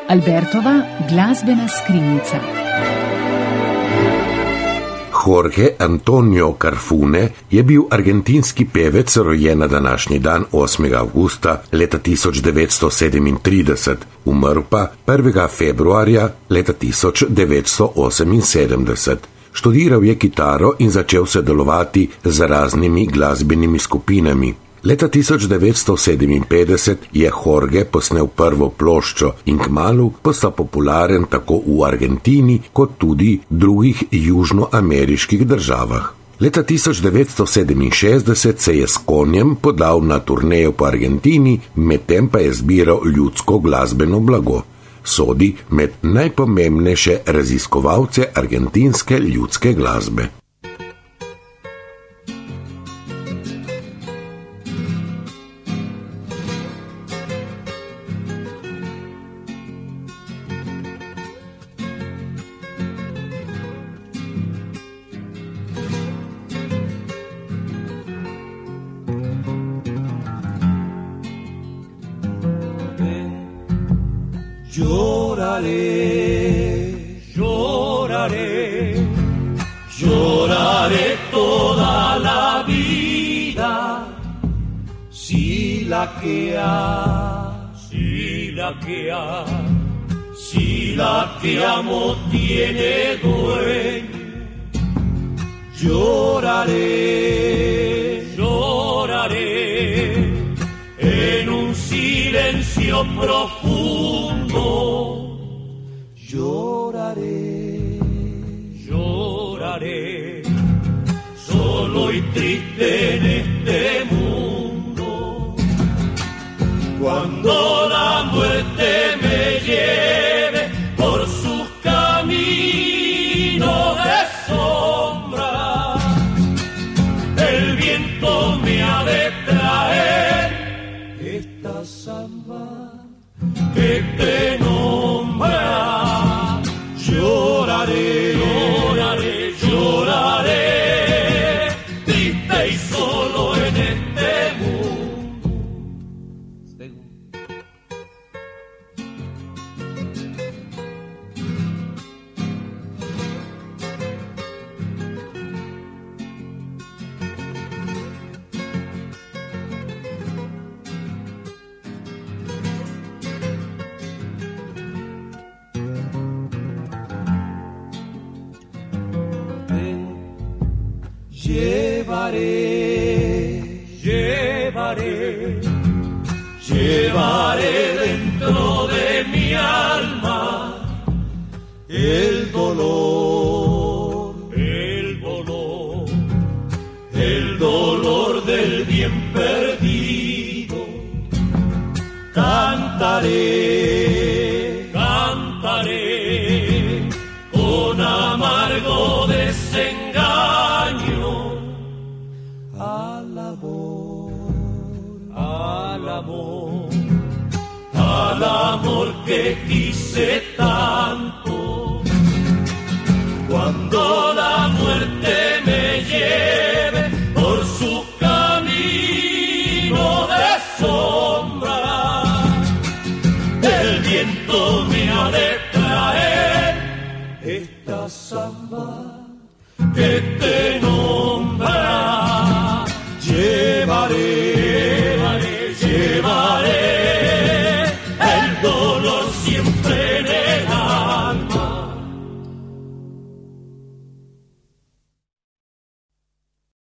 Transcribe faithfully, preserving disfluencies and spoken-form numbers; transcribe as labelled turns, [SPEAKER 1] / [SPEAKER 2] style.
[SPEAKER 1] Albertova glasbena skrinjica.
[SPEAKER 2] Jorge Antonio Carfune je bil argentinski pevec, rojen na današnji dan osmega avgusta leta tisoč devetsto sedemintrideset, umrl pa prvega februarja leta tisoč devetsto oseminsedemdeset. Študiral je kitaro in začel sodelovati z raznimi glasbenimi skupinami. Leta tisoč devetsto sedeminpetdeset je Jorge posnel prvo ploščo in kmalu postal popularen tako v Argentini kot tudi drugih južnoameriških državah. Leta tisoč devetsto sedeminšestdeset se je s konjem podal na turnejo po Argentini, medtem pa je zbiral ljudsko glasbeno blago. Sodi med najpomembnejše raziskovalce argentinske ljudske glasbe.
[SPEAKER 3] Lloraré, lloraré, lloraré toda la vida, si la que ha, si la que ha, si la que amo tiene dueño. Lloraré, lloraré, en un silencio profundo. Lloraré, lloraré, solo y triste en este mundo. Cuando la muerte me lleve por sus caminos de sombra, el viento me ha de traer esta samba que te nombra. Lloraré, lloraré, lloraré, triste y solo en este mundo. Llevaré, llevaré, llevaré dentro de mi alma el dolor, el dolor, el dolor del bien perdido. Cantaré, cantaré con amargo desengaño al amor, al amor, al amor que quise tanto. Cuando la muerte me lleve por su camino de sombra, el viento me ha de traer esta samba que te